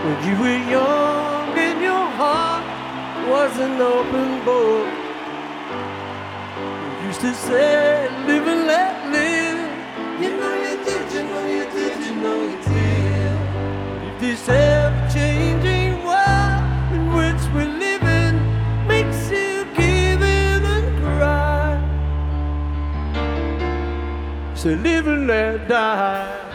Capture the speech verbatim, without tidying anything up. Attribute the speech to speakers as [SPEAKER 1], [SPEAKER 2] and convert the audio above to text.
[SPEAKER 1] When you were young and your heart was an open book. You used to say, live and let live. You know you did, you know you did, you know you did. If this ever-changing world in which we're living makes you give in and cry, so live and let die.